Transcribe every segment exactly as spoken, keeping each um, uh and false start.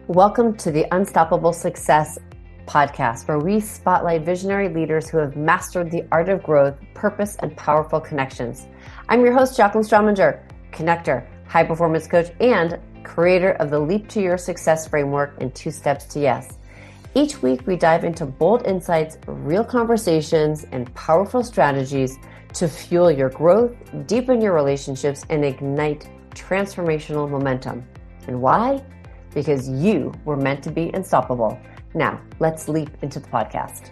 Welcome to the Unstoppable Success podcast, where we spotlight visionary leaders who have mastered the art of growth, purpose, and powerful connections. I'm your host, Jacqueline Strominger, connector, high performance coach, and creator of the Leap to Your Success framework and Two Steps to Yes. Each week, we dive into bold insights, real conversations, and powerful strategies to fuel your growth, deepen your relationships, and ignite transformational momentum. And why? Because you were meant to be unstoppable. Now, let's leap into the podcast.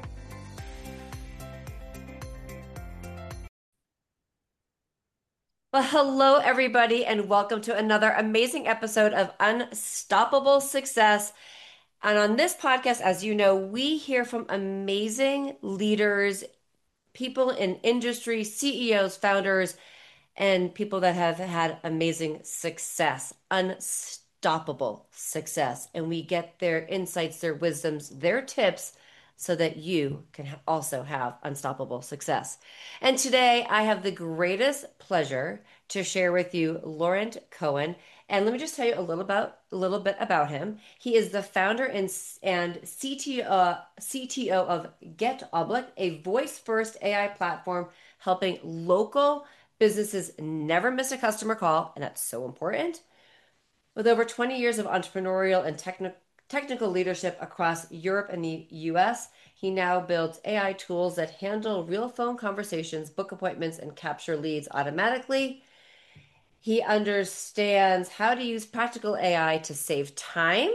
Well, hello, everybody, and welcome to another amazing episode of Unstoppable Success. And on this podcast, as you know, we hear from amazing leaders, people in industry, C E Os, founders, and people that have had amazing success, unstoppable success. And we get their insights, their wisdoms, their tips so that you can also have unstoppable success. And today I have the greatest pleasure to share with you Laurent Cohen. And let me just tell you a little about a little bit about him. He is the founder and and C T O C T O of GetOblit, a voice-first A I platform helping local businesses never miss a customer call, and that's so important. With over twenty years of entrepreneurial and techni- technical leadership across Europe and the U S, he now builds A I tools that handle real phone conversations, book appointments, and capture leads automatically. He understands how to use practical A I to save time,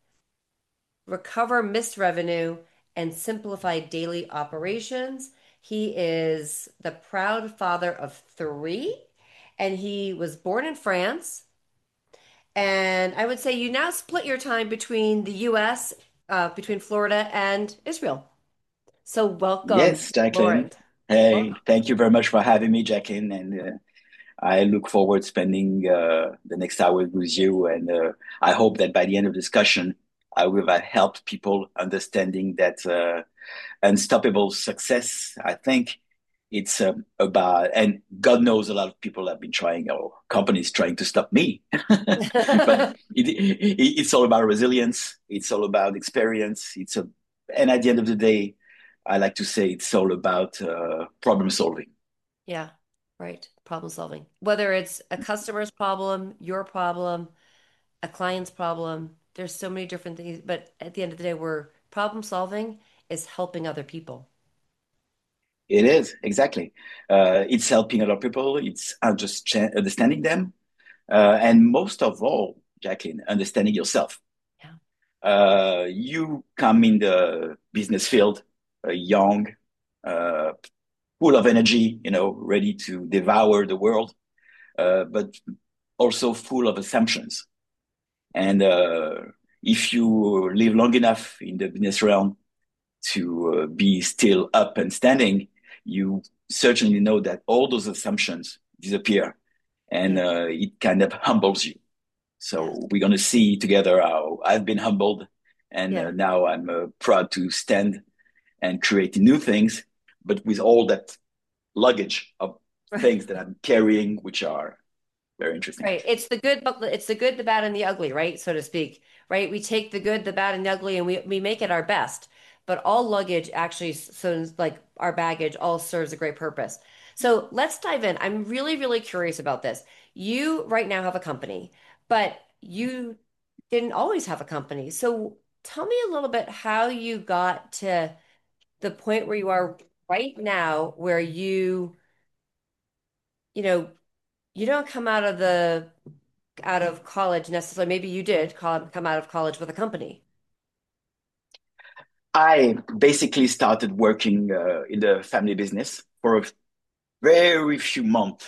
recover missed revenue, and simplify daily operations. He is the proud father of three, and he was born in France. And I would say you now split your time between the U S, uh, between Florida and Israel. So welcome, Yes, Jacqueline. Laurent. Hey, Welcome. thank you very much for having me, Jacqueline. And uh, I look forward spending uh, the next hour with you. And uh, I hope that by the end of the discussion, I will have helped people understanding that uh, unstoppable success. I think it's um, about, and God knows a lot of people have been trying, or companies trying to stop me. But it, it, it's all about resilience. It's all about experience. It's a, and at the end of the day, I like to say it's all about uh, problem solving. Yeah, right. Problem solving. Whether it's a customer's problem, your problem, a client's problem, there's so many different things. But at the end of the day, we're problem solving is helping other people. It is exactly. Uh, it's helping other people. It's uh, just ch- understanding them, uh, and most of all, Jacqueline, understanding yourself. Yeah. Uh, you come in the business field, uh, young, uh, full of energy, you know, ready to devour the world, uh, but also full of assumptions. And uh, if you live long enough in the business realm to uh, be still up and standing, you certainly know that all those assumptions disappear, and Yeah. uh, it kind of humbles you. Yes. So we're going to see together how I've been humbled, and Yeah. uh, now I'm uh, proud to stand and create new things, but with all that luggage of things that I'm carrying, which are very interesting. Right. It's the good, but it's the good, the bad, and the ugly, right? So to speak, right? We take the good, the bad, and the ugly, and we we make it our best. But all luggage actually, so like our baggage, all serves a great purpose. So let's dive in. I'm really, really curious about this. You right now have a company, but you didn't always have a company. So tell me a little bit how you got to the point where you are right now, where you, you know, you don't come out of the out of college necessarily. Maybe you did come come out of college with a company. I basically started working uh, in the family business for a very few months.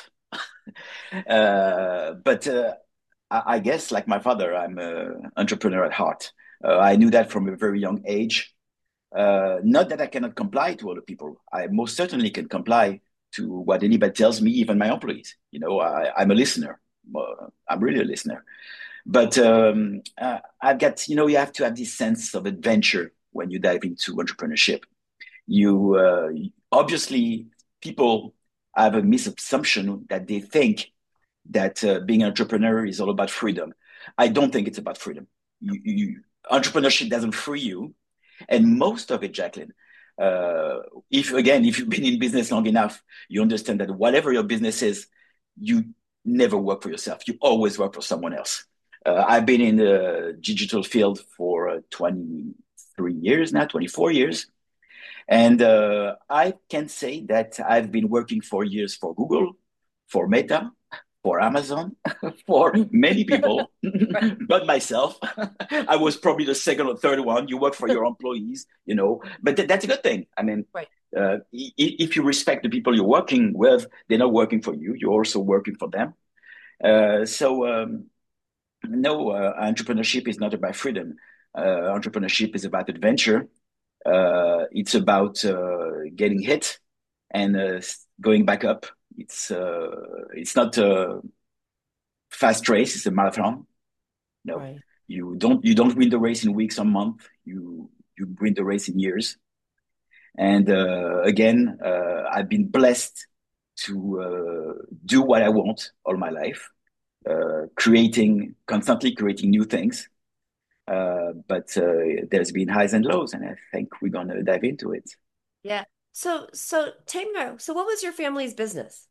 Uh, but uh, I, I guess, like my father, I'm an entrepreneur at heart. Uh, I knew that from a very young age. Uh, not that I cannot comply to other people. I most certainly can comply to what anybody tells me, even my employees. You know, I, I'm a listener. Uh, I'm really a listener. But um, uh, I've got, you know, you have to have this sense of adventure when you dive into entrepreneurship. You uh, obviously people have a misassumption that they think that uh, being an entrepreneur is all about freedom. I don't think it's about freedom. You, you entrepreneurship doesn't free you. And most of it, Jacqueline, uh, if again, if you've been in business long enough, you understand that whatever your business is, you never work for yourself. You always work for someone else. Uh, I've been in the digital field for uh, twenty-three years now, twenty-four years. And uh, I can say that I've been working for years for Google, for Meta, for Amazon, for many people, Right. not myself. I was probably the second or third one. You work for your employees, you know, but th- that's a good thing. I mean, Right. uh, if you respect the people you're working with, they're not working for you. You're also working for them. Uh, so, um, no, uh, entrepreneurship is not about freedom. Uh, entrepreneurship is about adventure. Uh, it's about uh, getting hit and uh, going back up. It's uh, it's not a fast race; it's a marathon. No, Right. you don't you don't win the race in weeks or months. You you win the race in years. And uh, again, uh, I've been blessed to uh, do what I want all my life, uh, creating constantly creating new things. Uh, but uh, there's been highs and lows, and I think we're gonna dive into it. Yeah. So, so take me back. So what was your family's business?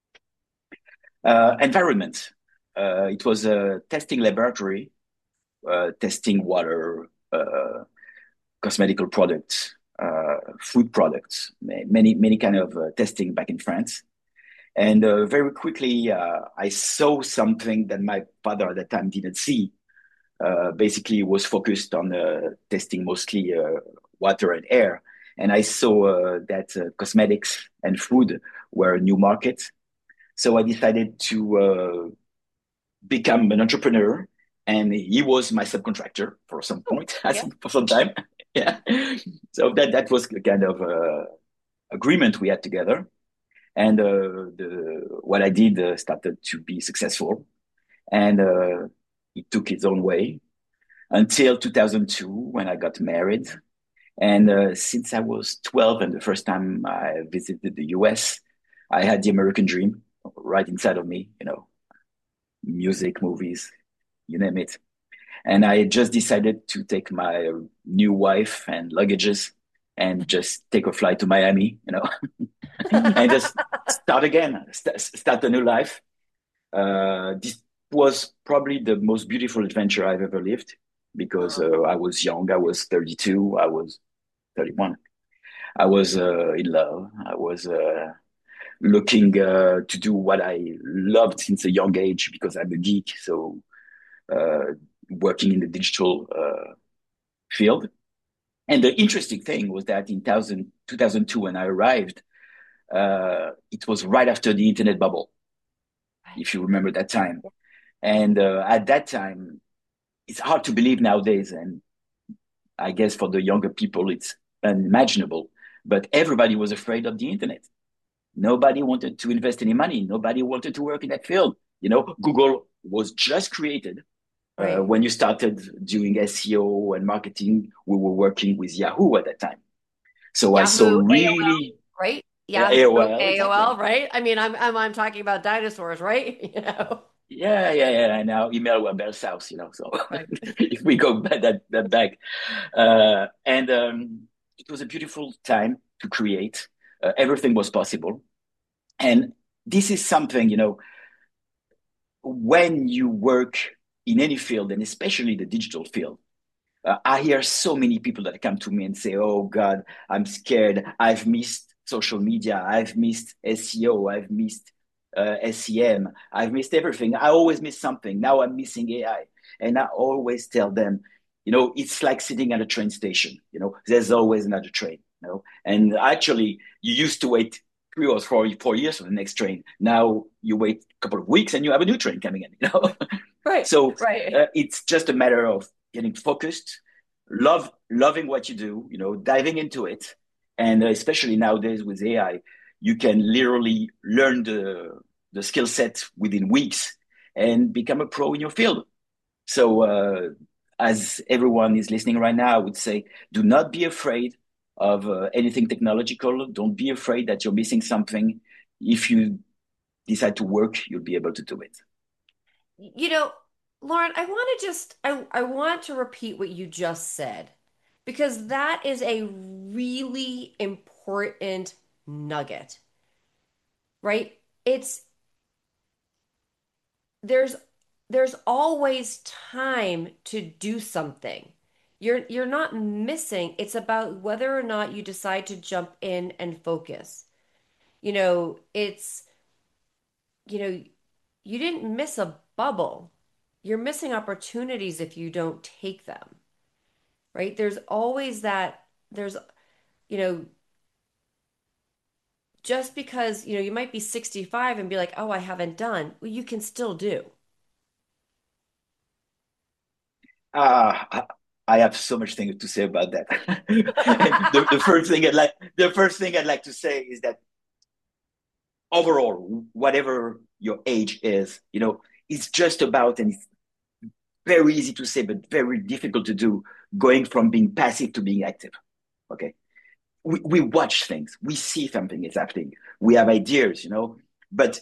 Uh, environment. Uh, it was a testing laboratory, uh, testing water, uh, cosmetical products, uh, food products, many many kind of uh, testing back in France. And uh, very quickly, uh, I saw something that my father at that time didn't see. Uh, basically, was focused on uh, testing mostly uh, water and air. And I saw uh, that uh, cosmetics and food were a new market. So I decided to uh, become an entrepreneur, and he was my subcontractor for some Oh, point, yeah. for some time. Yeah. So that that was the kind of uh, agreement we had together. And uh, the what I did uh, started to be successful, and uh, it took its own way until two thousand two when I got married. And uh, since I was twelve and the first time I visited the U S, I had the American dream right inside of me, you know, music, movies, you name it. And I just decided to take my new wife and luggages and just take a flight to Miami, you know, and just start again, st- start a new life. Uh, this was probably the most beautiful adventure I've ever lived because Oh, uh, I was young. I was thirty-two. I was thirty-one. I was uh, in love. I was uh, looking uh, to do what I loved since a young age because I'm a geek. So uh, working in the digital uh, field. And the interesting thing was that in two thousand two, when I arrived, uh, it was right after the internet bubble, right. if you remember that time. And uh, at that time, it's hard to believe nowadays. And I guess for the younger people, it's unimaginable. But everybody was afraid of the internet. Nobody wanted to invest any money. Nobody wanted to work in that field. You know, Google was just created. Uh, Right. when you started doing S E O and marketing, we were working with Yahoo at that time. So I saw Yahoo, A O L, really right? uh, Yahoo, A O L, A O L, exactly. right? I mean, I'm I'm I'm talking about dinosaurs, right? You know. Yeah, yeah, yeah. And now email were Bell South, you know. So Right. if we go back that, that back, uh, and um, it was a beautiful time to create. Uh, everything was possible. And this is something, you know, when you work in any field, and especially the digital field, uh, I hear so many people that come to me and say, "Oh God, I'm scared. I've missed social media. I've missed S E O. I've missed uh, S E M. I've missed everything. I always miss something. Now I'm missing A I." And I always tell them, you know, it's like sitting at a train station. You know, there's always another train. You know, and actually, you used to wait three or four, four years for the next train. Now you wait a couple of weeks and you have a new train coming in. You know, Right. so Right. uh, it's just a matter of getting focused, love loving what you do, you know, diving into it, and uh, especially nowadays with A I, you can literally learn the the skill set within weeks and become a pro in your field. So, uh, as everyone is listening right now, I would say, do not be afraid of uh, anything technological. Don't be afraid that you're missing something. If you decide to work, you'll be able to do it. You know, Lauren, I want to just I, I want to repeat what you just said because that is a really important nugget, right? It's there's there's always time to do something. You're you're not missing. It's about whether or not you decide to jump in and focus. You know, it's you know, you didn't miss a bubble. You're missing opportunities if you don't take them, right? There's always that, there's, you know, just because, you know, you might be sixty-five and be like, oh, I haven't done, well, you can still do. Uh, I, I have so much things to say about that. the, the first thing I'd like, the first thing I'd like to say is that overall, whatever your age is, you know, it's just about, and it's very easy to say, but very difficult to do, going from being passive to being active. Okay. We, we watch things, we see something is happening, we have ideas, you know, but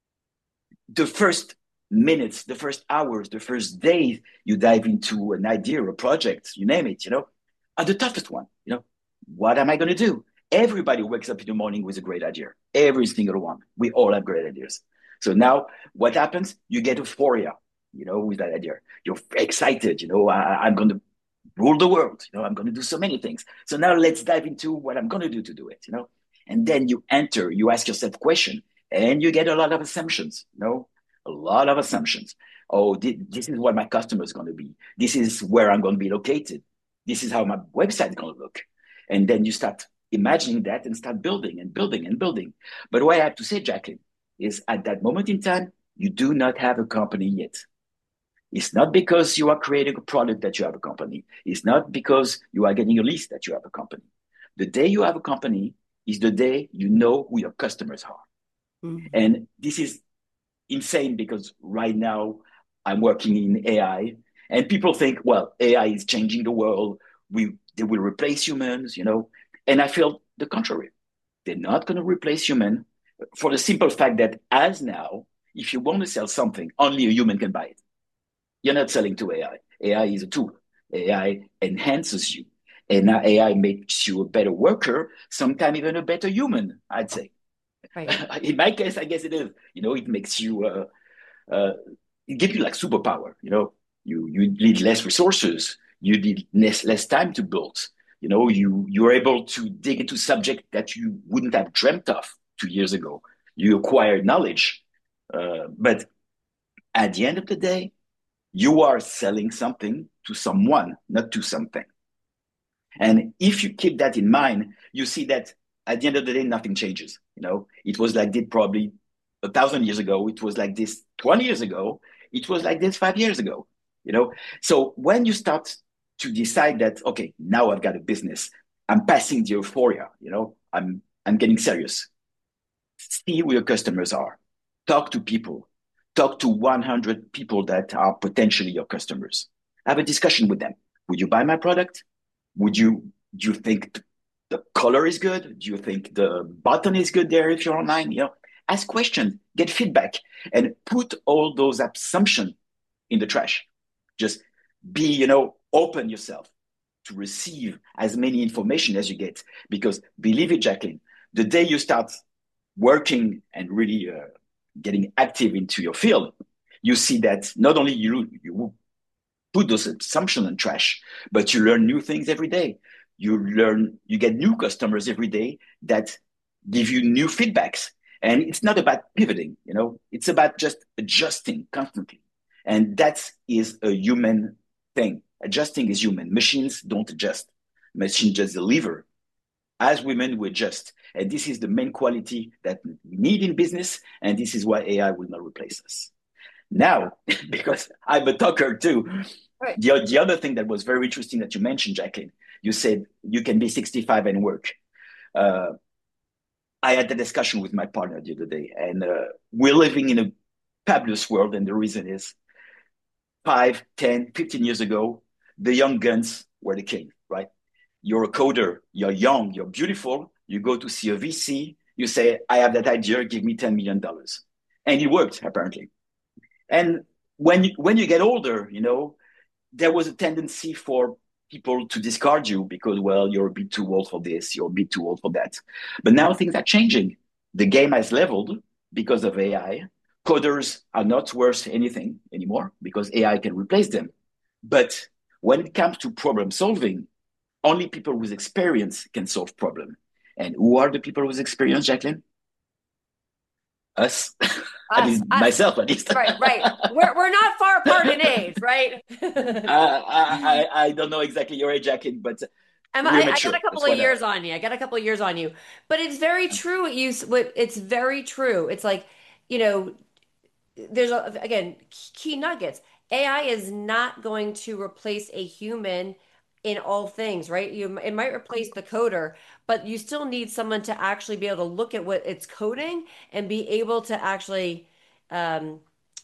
the first minutes, the first hours, the first days you dive into an idea or a project, you name it, you know, are the toughest one. You know, what am I going to do? Everybody wakes up in the morning with a great idea. Every single one. We all have great ideas. So now what happens? You get euphoria, you know, with that idea. You're excited, you know, I, I'm going to rule the world. You know, I'm going to do so many things. So now let's dive into what I'm going to do to do it, you know. And then you enter, you ask yourself a question, and you get a lot of assumptions, you know, a lot of assumptions. Oh, this is what my customer is going to be. This is where I'm going to be located. This is how my website is going to look. And then you start imagining that and start building and building and building. But what I have to say, Jacqueline, is at that moment in time, you do not have a company yet. It's not because you are creating a product that you have a company. It's not because you are getting a list that you have a company. The day you have a company is the day you know who your customers are. Mhm. And this is insane because right now I'm working in A I and people think, well, A I is changing the world. We, they will replace humans, you know, and I feel the contrary. They're not going to replace human for the simple fact that as now, if you want to sell something, only a human can buy it. You're not selling to A I. A I is a tool. A I enhances you. And now A I makes you a better worker, sometimes even a better human, I'd say. Right. In my case, I guess it is. You know, it makes you, uh, uh, it gives you like superpower. You know, you you need less resources, you need less less time to build. You know, you you're able to dig into subject that you wouldn't have dreamt of two years ago. You acquire knowledge, uh, but at the end of the day, you are selling something to someone, not to something. And if you keep that in mind, you see that at the end of the day, nothing changes. You know, it was like this probably a thousand years ago. It was like this twenty years ago. It was like this five years ago. You know, so when you start to decide that, okay, now I've got a business, I'm passing the euphoria. You know, I'm I'm getting serious. See who your customers are. Talk to people. Talk to one hundred people that are potentially your customers. Have a discussion with them. Would you buy my product? Would you do you think the color is good? Do you think the button is good there if you're online? You know, ask questions, get feedback, and put all those assumptions in the trash. Just be, you know, open yourself to receive as many information as you get. Because believe it, Jacqueline, the day you start working and really uh, getting active into your field, you see that not only you you put those assumptions in trash, but you learn new things every day. You learn, you get new customers every day that give you new feedbacks. And it's not about pivoting, you know, it's about just adjusting constantly. And that is a human thing. Adjusting is human. Machines don't adjust. Machines just deliver. As women, we adjust. And this is the main quality that we need in business. And this is why A I will not replace us. Now, because I'm a talker too, Right. the, the other thing that was very interesting that you mentioned, Jacqueline, you said you can be sixty-five and work. Uh, I had a discussion with my partner the other day, and uh, we're living in a fabulous world. And the reason is five, ten, fifteen years ago, the young guns were the king, right? You're a coder, you're young, you're beautiful. You go to see a V C, you say, I have that idea, give me ten million dollars. And it worked, apparently. And when you, when you get older, you know, there was a tendency for people to discard you because, well, you're a bit too old for this, you're a bit too old for that. But now things are changing. The game has leveled because of A I. Coders are not worth anything anymore because A I can replace them. But when it comes to problem solving, only people with experience can solve problem. And who are the people with experience, Jacqueline? Us, at Us, least us. myself, at least. Right, right. We're we're not far apart in age, right? Uh, I, I I don't know exactly your age, Jacqueline, but I'm, we're I, I got a mature. couple That's of what. Uh, years on you. I got a couple of years on you, but it's very true. What you, what it's very true. It's like, you know, there's a, again key nuggets. A I is not going to replace a human in all things, right? You it might replace the coder, but you still need someone to actually be able to look at what it's coding and be able to actually um,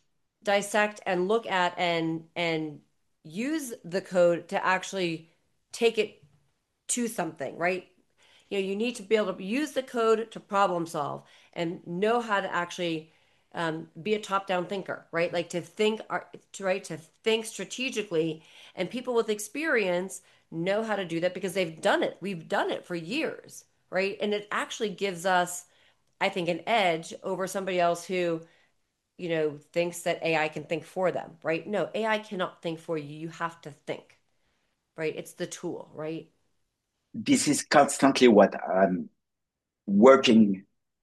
dissect and look at and and use the code to actually take it to something, right? You know, you need to be able to use the code to problem solve and know how to actually um, be a top-down thinker, right? Like to think, to right, to think strategically. And people with experience know how to do that because they've done it. We've done it for years, right? And it actually gives us, I think, an edge over somebody else who, you know, thinks that A I can think for them, right? No, A I cannot think for you. You have to think, right? It's the tool, right? this is constantly what I'm working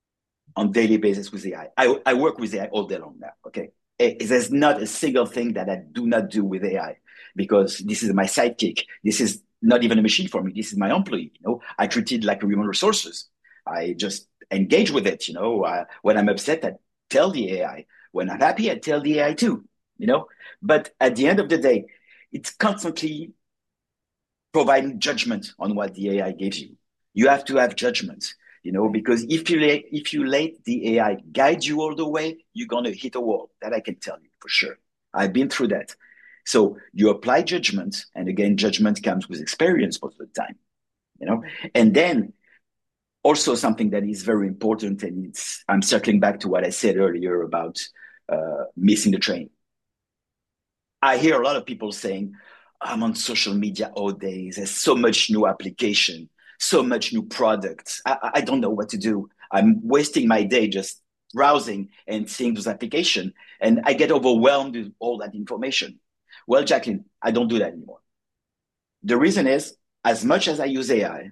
on daily basis with A I. I, I, I work with A I all day long now. Okay, Eh, there's not a single thing that I do not do with A I because this is my sidekick. This is not even a machine for me. This is my employee. You know, I treat it like a human resources. I just engage with it. You know, uh, when I'm upset, I tell the A I. When I'm happy, I tell the A I too. You know, but at the end of the day, it's constantly providing judgment on what the A I gives you. You have to have judgment, you know, Right. because if you let, if you let the A I guide you all the way, you're gonna hit a wall. That I can tell you for sure. I've been through that. So you apply judgment, and again, judgment comes with experience most of the time, you know. Right. And then also something that is very important, and it's I'm circling back to what I said earlier about uh, missing the train. I hear a lot of people saying, I'm on social media all day. There's so much new application, so much new products. I, I don't know what to do. I'm wasting my day just browsing and seeing those applications, and I get overwhelmed with all that information. Well, Jacqueline, I don't do that anymore. The reason is, as much as I use A I,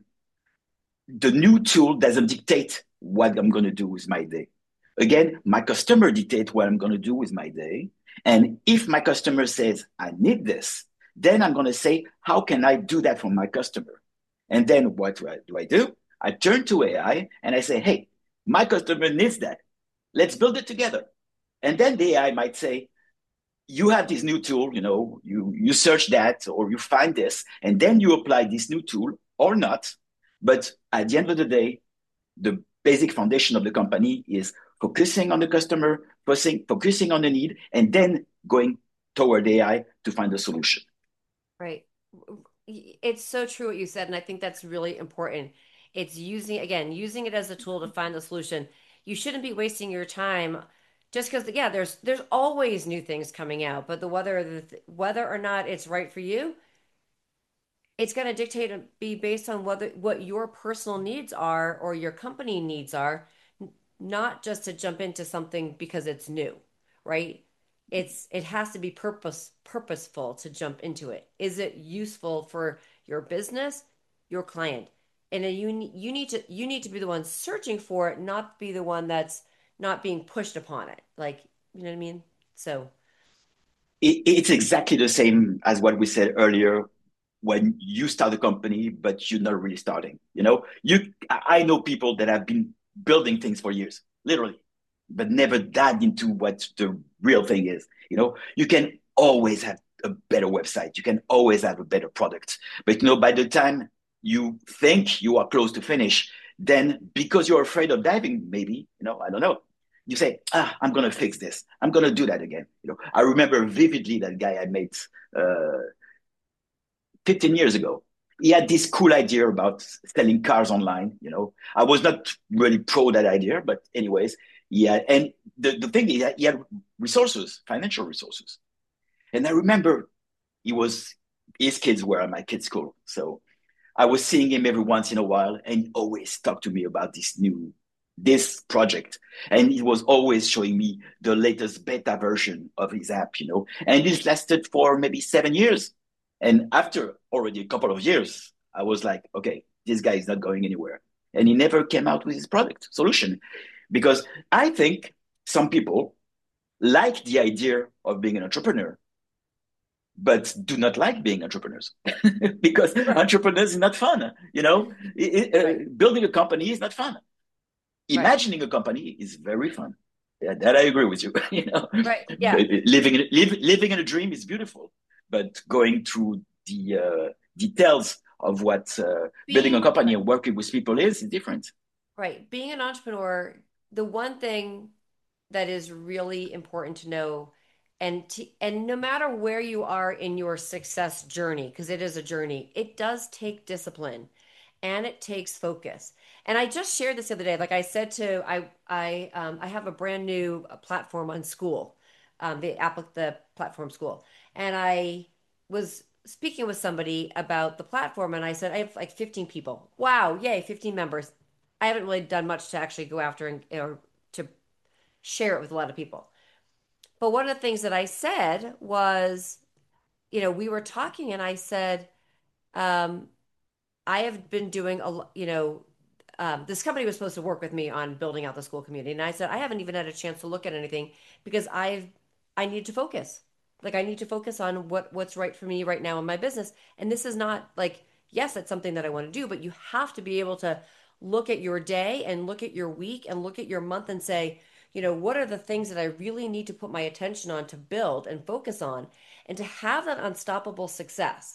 the new tool doesn't dictate what I'm going to do with my day. Again, my customer dictates what I'm going to do with my day. And if my customer says, I need this, then I'm going to say, how can I do that for my customer? And then what do I do? I, do? I turn to A I and I say, hey, my customer needs that. Let's build it together. And then the A I might say, you have this new tool, you know, you, you search that or you find this, and then you apply this new tool or not. But at the end of the day, the basic foundation of the company is focusing on the customer, focusing, focusing on the need, and then going toward A I to find a solution. Right. It's so true what you said, and I think that's really important. It's using, again, using it as a tool to find the solution. You shouldn't be wasting your time just because, yeah, there's there's always new things coming out, but the whether the whether or not it's right for you, it's going to dictate and be based on whether what your personal needs are or your company needs are, n- not just to jump into something because it's new, right? It's it has to be purpose purposeful to jump into it. Is it useful for your business, your client? And then you ne- you need to you need to be the one searching for it, not be the one that's not being pushed upon it. Like, you know what I mean? So, It, it's exactly the same as what we said earlier when you start a company, but you're not really starting. You know, you I know people that have been building things for years, literally, but never dived into what the real thing is. You know, you can always have a better website, you can always have a better product, but you know, by the time you think you are close to finish, then because you're afraid of diving, maybe, you know, I don't know. You say, ah, I'm gonna fix this. I'm gonna do that again. You know, I remember vividly that guy I met uh, fifteen years ago. He had this cool idea about selling cars online. You know, I was not really pro that idea, but anyways, yeah. And the, the thing is, he had resources, financial resources. And I remember he was his kids were at my kids' school, so I was seeing him every once in a while, and he always talked to me about this new this project, and he was always showing me the latest beta version of his app, you know. And this lasted for maybe seven years, and after already a couple of years, I was like, okay, this guy is not going anywhere, and he never came out with his product solution, because I think some people like the idea of being an entrepreneur but do not like being entrepreneurs because Right. entrepreneurs is not fun. You know, it, it, Right. uh, building a company is not fun. Right. Imagining a company is very fun. Yeah, that I agree with you. You know, Right. Yeah. living in, live, living in a dream is beautiful, but going through the uh, details of what uh, building a Being company and working with people is, is different. right. Being an entrepreneur, the one thing that is really important to know and to, and no matter where you are in your success journey, because it is a journey, it does take discipline and it takes focus. And I just shared this the other day. Like I said to I I um, I have a brand new platform on school, um, the app the platform school, and I was speaking with somebody about the platform, and I said I have like fifteen people. Wow, yay, fifteen members. I haven't really done much to actually go after and or to share it with a lot of people. But one of the things that I said was, you know, we were talking and I said, um, I have been doing a, you know, um, this company was supposed to work with me on building out the school community. And I said, I haven't even had a chance to look at anything because I've, I need to focus. Like I need to focus on what what's right for me right now in my business. And this is not like, yes, it's something that I want to do, but you have to be able to look at your day and look at your week and look at your month and say, you know, what are the things that I really need to put my attention on to build and focus on and to have that unstoppable success.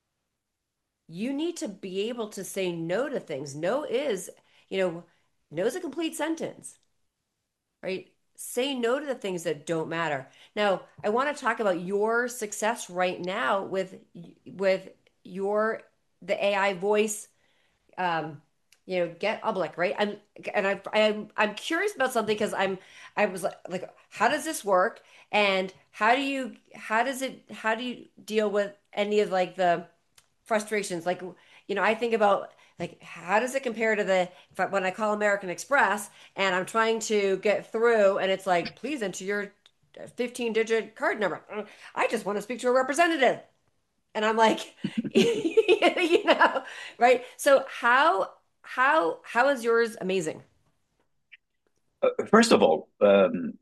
You need to be able to say no to things. No is, you know, no is a complete sentence, right? Say no to the things that don't matter. Now, I want to talk about your success right now with with your the A I voice um you know get Public, right? I'm and I I'm I'm curious about something because I'm I was like, like how does this work and how do you how does it how do you deal with any of like the frustrations. Like, you know, I think about like how does it compare to the if I, when I call American Express and I'm trying to get through and it's like, please enter your fifteen digit card number. I just want to speak to a representative. And I'm like, you know, right? So how how how is yours amazing? Uh, first of all, um,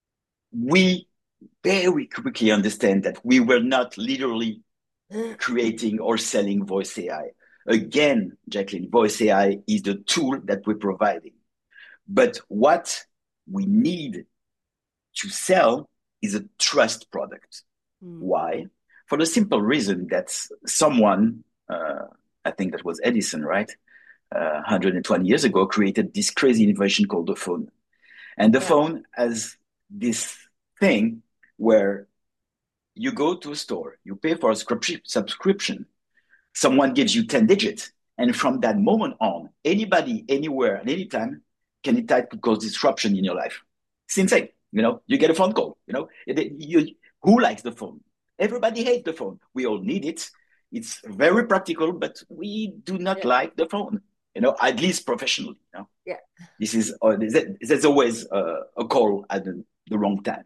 we very quickly understand that we were not literally creating or selling voice A I. Again, Jacqueline, voice A I is the tool that we're providing. But what we need to sell is a trust product. Hmm. Why? For the simple reason that someone, uh, I think that was Edison, right? Uh, one hundred twenty years ago, created this crazy innovation called the phone. And the Yeah. phone has this thing where you go to a store, you pay for a subscription, someone gives you ten digits. And from that moment on, anybody, anywhere, at any time can it could cause disruption in your life. It's insane. You know, you get a phone call, you know, it, you, who likes the phone? Everybody hates the phone. We all need it. It's very practical, but we do not Yeah. like the phone, you know, at least professionally. You know? Yeah. This is, uh, there's always uh, a call at the, the wrong time.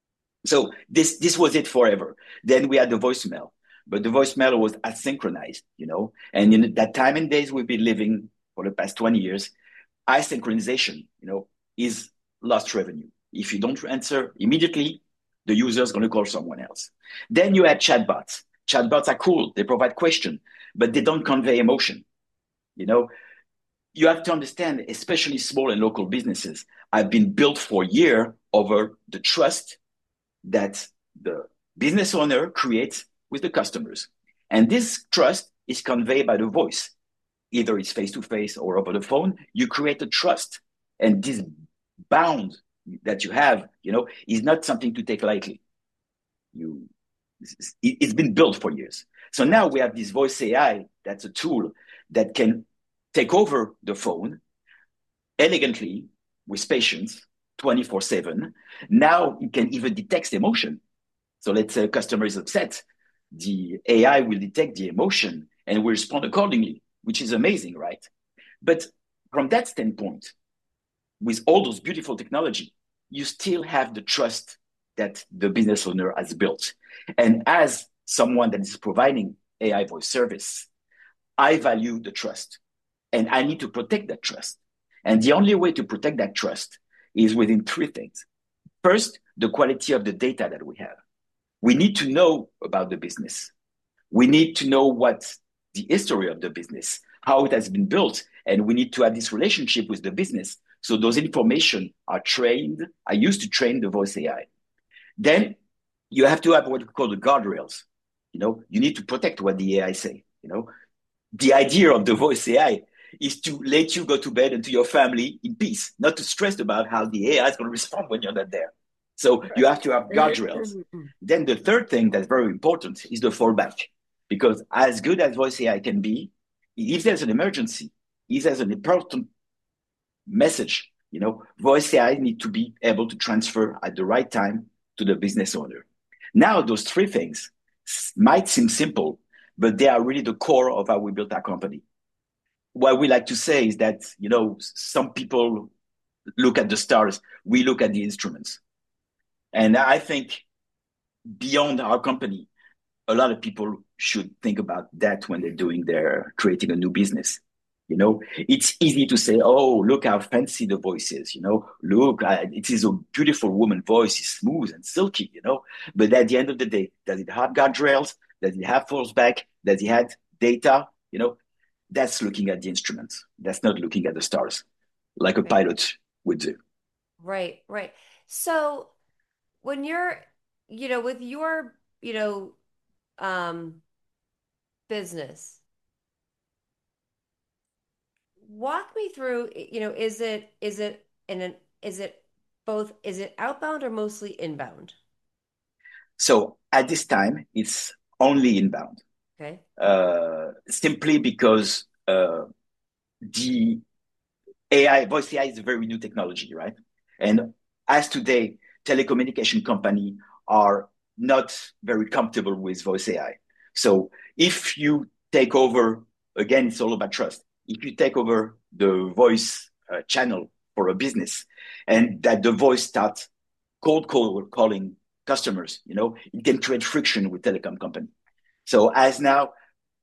So this this was it forever. Then we had the voicemail, but the voicemail was asynchronized, you know. And in that time and days we've been living for the past twenty years, asynchronization, you know, is lost revenue. If you don't answer immediately, the user is going to call someone else. Then you had chatbots. Chatbots are cool; they provide question, but they don't convey emotion. You know, you have to understand, especially small and local businesses, have been built for years over the trust that the business owner creates with the customers. And this trust is conveyed by the voice. Either it's face to face or over the phone. You create a trust. And this bound that you have, you know, is not something to take lightly. You, it's been built for years. So now Right. we have this voice A I that's a tool that can take over the phone elegantly with patience twenty-four seven. Now it can even detect emotion. So let's say a customer is upset, the A I will detect the emotion and will respond accordingly, which is amazing, right? But from that standpoint, with all those beautiful technology, you still have the trust that the business owner has built. And as someone that is providing A I voice service, I value the trust and I need to protect that trust. And the only way to protect that trust is within three things. First, the quality of the data that we have. We need to know about the business. We need to know what the history of the business, how it has been built, and we need to have this relationship with the business. So those information are trained, are used to train the voice A I. Then you have to have what we call the guardrails. You know, you need to protect what the A I say. You know, the idea of the voice A I is to let you go to bed and to your family in peace, not to stress about how the A I is going to respond when you're not there. So you have to have guardrails. Then the third thing that's very important is the fallback, because as good as voice A I can be, if there's an emergency, if there's an important message, you know, voice A I need to be able to transfer at the right time to the business owner. Now, those three things might seem simple, but they are really the core of how we built our company. What we like to say is that, you know, some people look at the stars, we look at the instruments. And I think beyond our company, a lot of people should think about that when they're doing their creating a new business. You know, it's easy to say, "Oh, look how fancy the voice is." You know, look, I, it is a beautiful woman voice, it's smooth and silky. You know, but at the end of the day, does it have guardrails? Does it have fallback? Does it have data? You know, that's looking at the instruments. That's not looking at the stars, like a Right, pilot would do. right, right. So when you're, you know, with your, you know, um, business, walk me through, you know, is it is it in an is it both is it outbound or mostly inbound? So at this time, it's only inbound, Okay. uh, simply because uh, the A I, voice A I is a very new technology, right? And as today, telecommunication company are not very comfortable with voice A I. So if you take over, again, it's all about trust. If you take over the voice uh, channel for a business and that the voice starts cold call calling customers, you know, it can create friction with telecom company. So as now,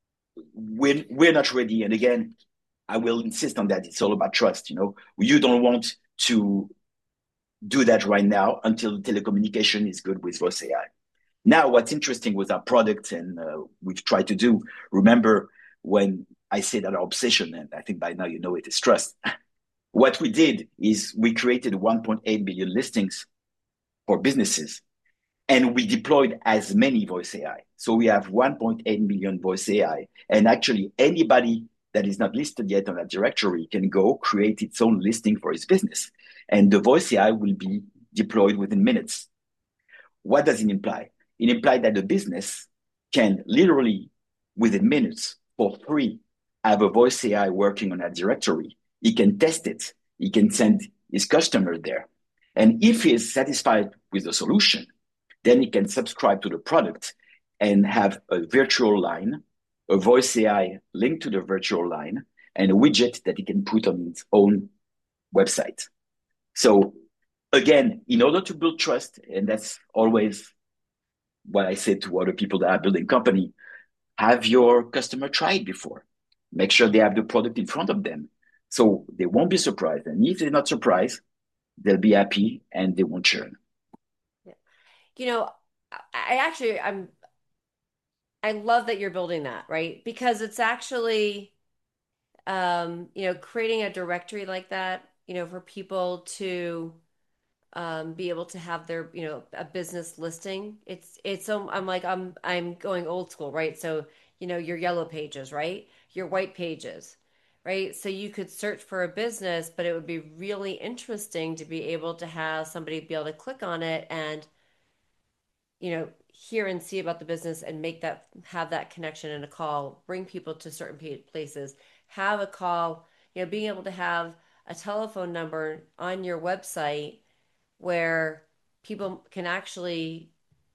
we're, we're not ready. And again, I will insist on that. It's all about trust. You know, you don't want to do that right now until telecommunication is good with voice A I. Now, what's interesting with our product and uh, we've tried to do, remember when I say that our obsession, and I think by now you know it is trust. What we did is we created one point eight billion listings for businesses and we deployed as many voice A I. So we have one point eight million voice A I. And actually, anybody that is not listed yet on that directory can go create its own listing for his business. And the voice A I will be deployed within minutes. What does it imply? It implies that the business can literally, within minutes, for free, have a voice A I working on that directory. He can test it. He can send his customer there. And if he is satisfied with the solution, then he can subscribe to the product and have a virtual line, a voice A I linked to the virtual line, and a widget that he can put on his own website. So again, in order to build trust, and that's always what I say to other people that are building company, have your customer try it before. Make sure they have the product in front of them. So they won't be surprised. And if they're not surprised, they'll be happy and they won't churn. Yeah. You know, I I actually I'm I love that you're building that, right? Because it's actually um, you know, creating a directory like that, you know, for people to um be able to have their, you know, a business listing. It's it's so I'm like I'm I'm going old school, right? So, you know, your yellow pages, right? Your white pages, right? So you could search for a business, but it would be really interesting to be able to have somebody be able to click on it and, you know, hear and see about the business and make that have that connection in a call, bring people to certain places, have a call, you know, being able to have a telephone number on your website where people can actually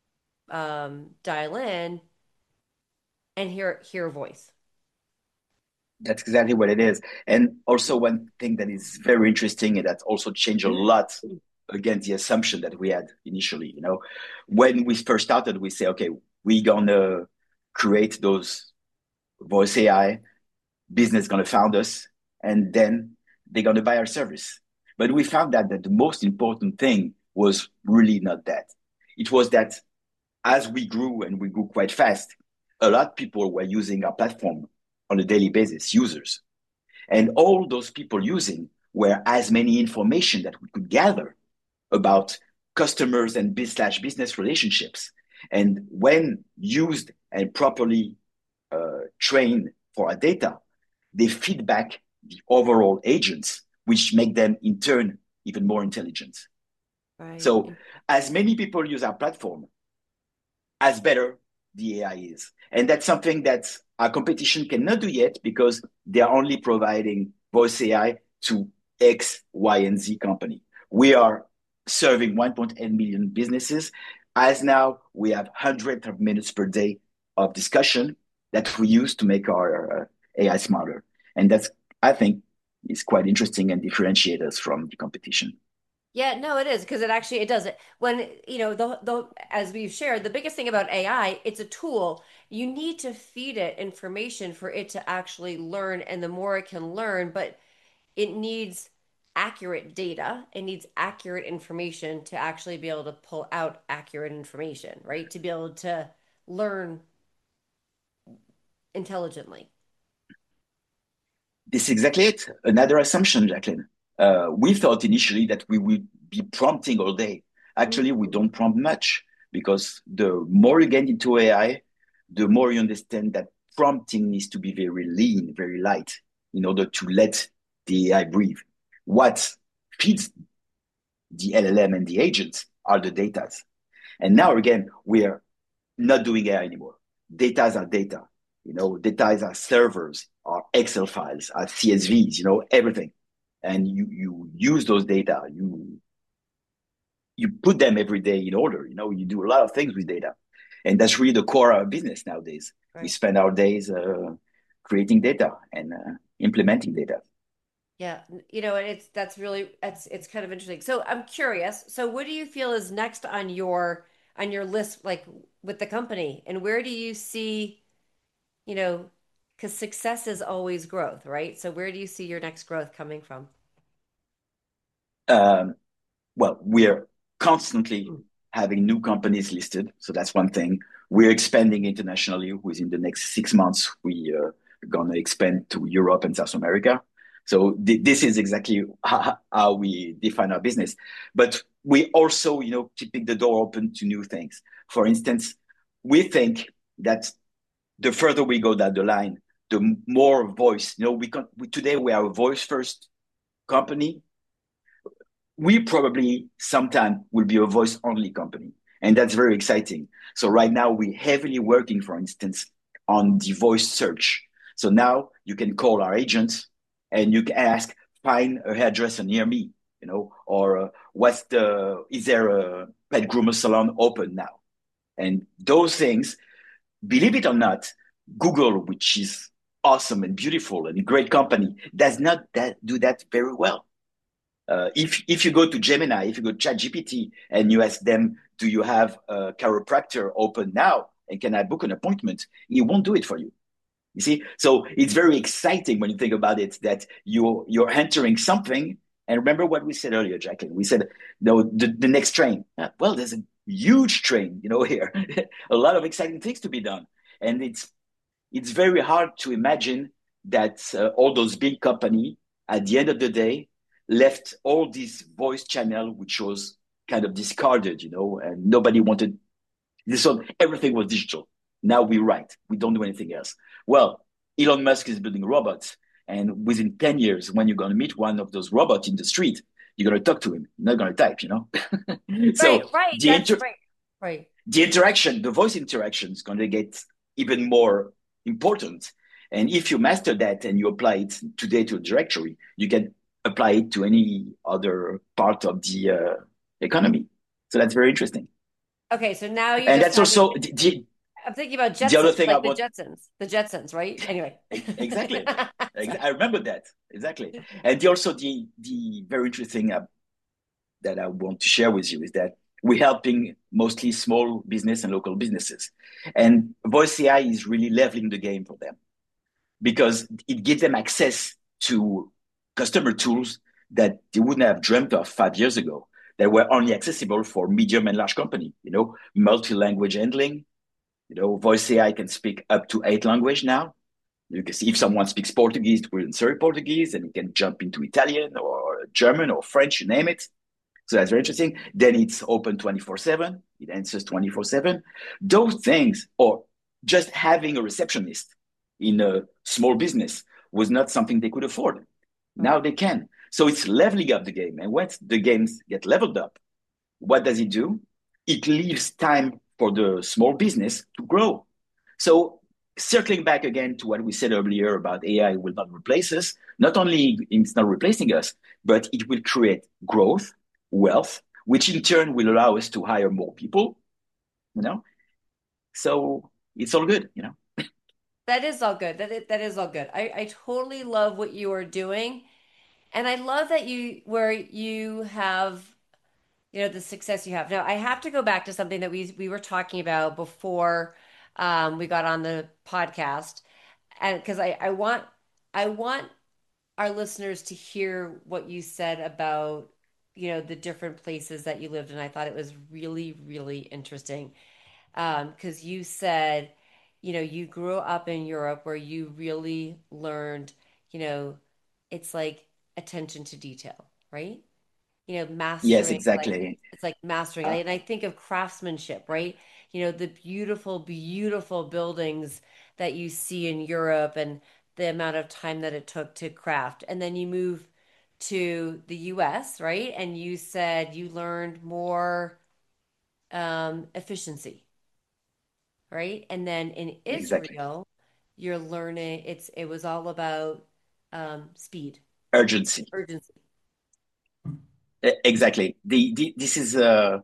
um, dial in and hear hear a voice. That's exactly what it is. And also one thing that is very interesting and that also changed a Mhm. lot against the assumption that we had initially. You know, when we first started, we say, okay, we're gonna create those voice A I, business gonna found us, and then they're gonna buy our service. But we found that that the most important thing was really not that. It was that as we grew and we grew quite fast, a lot of people were using our platform on a daily basis, users. And all those people using were as many information that we could gather about customers and biz slash business relationships. And when used and properly uh, trained for our data, they feed back the overall agents, which make them in turn even more intelligent. Right. So as many people use our platform, as better the A I is. And that's something that our competition cannot do yet because they are only providing voice A I to X, Y, and Z company. We are serving one point eight million businesses. As now, we have hundreds of minutes per day of discussion that we use to make our uh, A I smarter. And that's, I think, is quite interesting and differentiate us from the competition. Yeah, no, it is because it actually it does it. When, you know, the the as we've shared, the biggest thing about A I, it's a tool. You need to feed it information for it to actually learn, and the more it can learn, but it needs accurate data. It needs accurate information to actually be able to pull out accurate information, right? To be able to learn intelligently. This is exactly it. Another assumption, Jacqueline. Uh, we thought initially that we would be prompting all day. Actually, we Mhm. don't prompt much because the more you get into A I, the more you understand that prompting needs to be very lean, very light in order to let the A I breathe. What feeds the L L M and the agents are the data. And now again, we are not doing A I anymore. Data are data. You know, data are servers, are Excel files, are C S Vs, you know, everything. And you, you use those data. You, you put them every day in order. You know, you do a lot of things with data. And that's really the core of our business nowadays. We Right. spend our days uh, creating data and uh, implementing data. Yeah, you know, and it's that's really it's it's kind of interesting. So I'm curious. So what do you feel is next on your on your list, like with the company, and where do you see, you know, because success is always growth, right? So where do you see your next growth coming from? Um, well, we're constantly Mm. having new companies listed. So that's one thing. We're expanding internationally. Within the next six months, we uh, are going to expand to Europe and South America. So th- this is exactly how, how we define our business. But we also, you know, keeping the door open to new things. For instance, we think that the further we go down the line, the more voice. You know, we can we, today we are a voice first company. We probably sometime will be a voice only company. And that's very exciting. So right now we're heavily working, for instance, on the voice search. So now you can call our agents and you can ask, find a hairdresser near me, you know, or uh, what's the, is there a pet groomer salon open now? And those things, believe it or not, Google, which is awesome and beautiful and a great company, does not that, do that very well. Uh, if if you go to Gemini, if you go to ChatGPT and you ask them, do you have a chiropractor open now? And can I book an appointment? He won't do it for you. You see? So it's very exciting when you think about it that you're you're entering something. And remember what we said earlier, Jacqueline. We said, no, the, the next train. Uh, Well, there's a huge train, you know, here. A lot of exciting things to be done. And it's it's very hard to imagine that uh, all those big company at the end of the day left all this voice channel which was kind of discarded, you know, and nobody wanted this one. Everything was digital. Now we write, we don't do anything else. Well, Elon Musk is building robots, and within ten years when you're going to meet one of those robots in the street, you're going to talk to him, you're not going to type, you know. Right, So right. the That's inter- right. Right. the interaction, the voice interaction is going to get even more important. And if you master that and you apply it today to a directory, you can apply it to any other part of the uh, economy. So that's very interesting. Okay, so now you And just that's had me also thinking. the, I'm thinking about the other Jetsons, thing I like the want. Jetsons, the Jetsons, right? Anyway. Exactly. Sorry. I remember that. Exactly. And the, also the, the very interesting uh, that I want to share with you is that we're helping mostly small business and local businesses. And Voice A I is really leveling the game for them because it gives them access to customer tools that they wouldn't have dreamt of five years ago that were only accessible for medium and large company, you know, multi-language handling. You know, Voice A I can speak up to eight language now. You can see if someone speaks Portuguese, it will insert Portuguese, and you can jump into Italian or German or French, you name it. So that's very interesting. Then it's open twenty-four seven. It answers twenty-four seven. Those things, or just having a receptionist in a small business was not something they could afford. Now Right. they can. So it's leveling up the game. And once the games get leveled up, what does it do? It leaves time for the small business to grow. So circling back again to what we said earlier about A I will not replace us, not only it's not replacing us, but it will create growth, wealth, which in turn will allow us to hire more people, you know? So it's all good, you know? That is all good. That is, that is all good. I, I totally love what you are doing. And I love that you where you have, you know, the success you have. Now, I have to go back to something that we we were talking about before um, we got on the podcast. And because I, I want I want our listeners to hear what you said about, you know, the different places that you lived. And I thought it was really, really interesting. Um, because you said, you know, you grew up in Europe where you really learned, you know, it's like attention to detail, right? You know, Yes, mastering, like exactly. it's like mastering. Uh, And I think of craftsmanship, right? You know, the beautiful, beautiful buildings that you see in Europe and the amount of time that it took to craft. And then you move to the U S, right? And you said you learned more um, efficiency, right? And then in exactly. Israel, you're learning it's it was all about um, speed, Urgency. urgency. E- Exactly. The, the this is uh,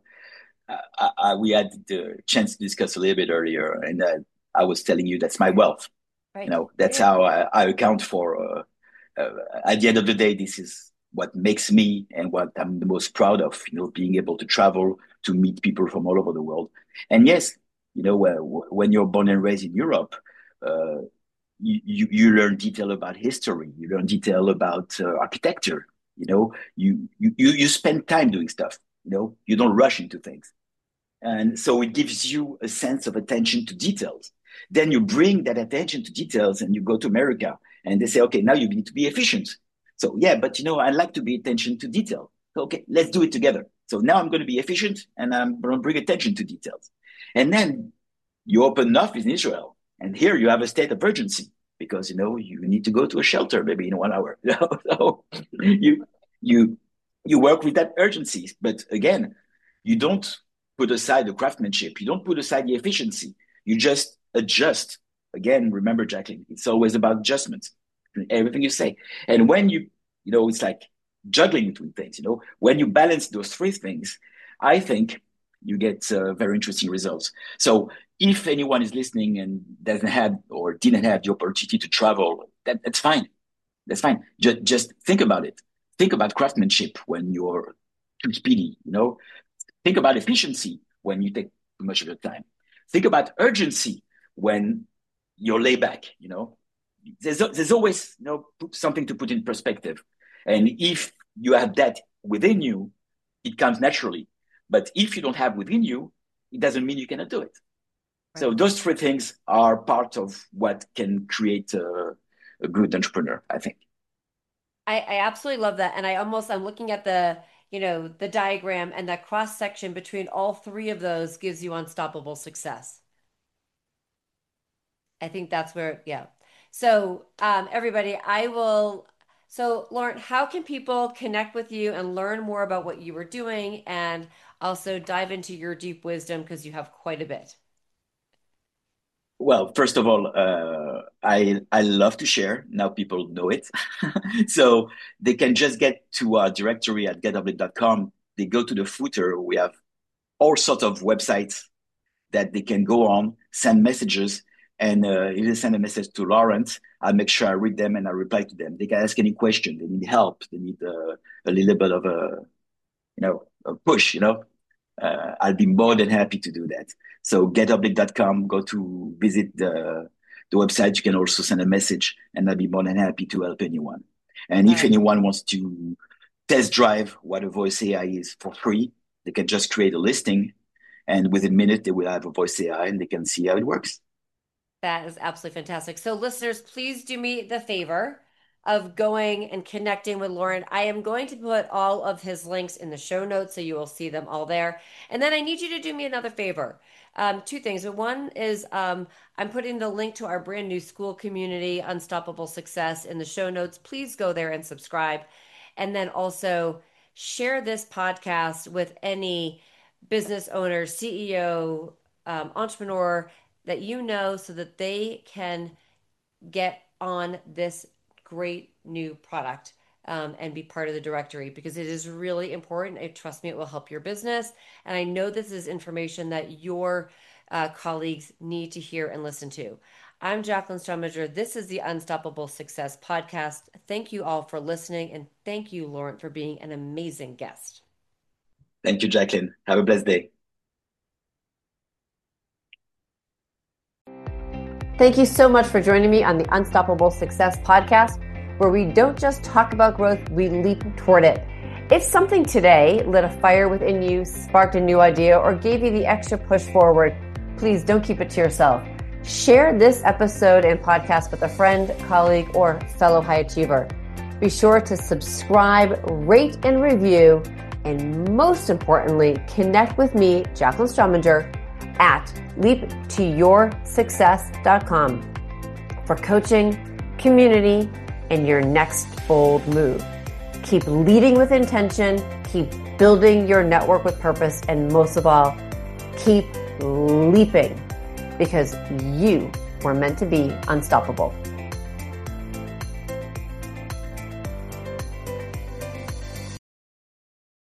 I, I, we had the chance to discuss a little bit earlier, and uh, I was telling you that's my wealth. You Right. know, Yeah, that's yeah. how I, I account for. Uh, uh, at the end of the day, this is what makes me and what I'm the most proud of. You know, being able to travel to meet people from all over the world. And yes, you know, uh, when you're born and raised in Europe, uh, you, you you learn detail about history. You learn detail about uh, architecture. You know, you you you spend time doing stuff. You know, you don't rush into things. And so it gives you a sense of attention to details. Then you bring that attention to details and you go to America and they say, okay, now you need to be efficient. So yeah, but you know, I like to be attention to detail. So, okay, let's do it together. So now I'm going to be efficient and I'm going to bring attention to details. And then you open an office in Israel and here you have a state of urgency because, you know, you need to go to a shelter maybe in one hour. So you, you, you work with that urgency. But again, you don't put aside the craftsmanship. You don't put aside the efficiency. You just adjust. Again, remember, Jacqueline, it's always about adjustments. Everything you say. And when you, you know, it's like juggling between things, you know, when you balance those three things, I think you get uh, very interesting results. So if anyone is listening and doesn't have or didn't have the opportunity to travel, that, that's fine. That's fine. Just, just think about it. Think about craftsmanship when you're too speedy, you know, think about efficiency when you take too much of your time. Think about urgency when you're laid back, you know. There's, there's always, you know, something to put in perspective. And if you have that within you, it comes naturally. But if you don't have within you, it doesn't mean you cannot do it. So Right. those three things are part of what can create a, a good entrepreneur, I think. I, I absolutely love that. And I almost, I'm looking at the, you know, the diagram and that cross section between all three of those gives you unstoppable success. I think that's where, yeah. So, um, everybody, I will. So, Lauren, how can people connect with you and learn more about what you were doing and also dive into your deep wisdom because you have quite a bit? Well, first of all, uh, I I love to share. Now people know it, so they can just get to our directory at get public dot com. They go to the footer. We have all sorts of websites that they can go on, send messages. And uh, if they send a message to Lawrence, I'll make sure I read them and I reply to them. They can ask any question. They need help. They need uh, a little bit of a, you know, a push, you know. Uh, I'll be more than happy to do that. So get update dot com, go to visit the, the website. You can also send a message and I'll be more than happy to help anyone. And All if right. anyone wants to test drive what a voice A I is for free, they can just create a listing and within a minute they will have a voice A I and they can see how it works. That is absolutely fantastic. So, listeners, please do me the favor of going and connecting with Laurent. I am going to put all of his links in the show notes so you will see them all there. And then I need you to do me another favor. Um, two things. One is um, I'm putting the link to our brand new school community, Unstoppable Success, in the show notes. Please go there and subscribe. And then also share this podcast with any business owner, C E O, um, entrepreneur that you know so that they can get on this great new product um, and be part of the directory because it is really important. It, trust me, it will help your business. And I know this is information that your uh, colleagues need to hear and listen to. I'm Jacqueline Strominger. This is the Unstoppable Success Podcast. Thank you all for listening. And thank you, Laurent, for being an amazing guest. Thank you, Jacqueline. Have a blessed day. Thank you so much for joining me on the Unstoppable Success Podcast, where we don't just talk about growth, we leap toward it. If something today lit a fire within you, sparked a new idea, or gave you the extra push forward, please don't keep it to yourself. Share this episode and podcast with a friend, colleague, or fellow high achiever. Be sure to subscribe, rate, and review, and most importantly, connect with me, Jacqueline Strominger, at leap to your success dot com for coaching, community, and your next bold move. Keep leading with intention, keep building your network with purpose, and most of all, keep leaping because you were meant to be unstoppable.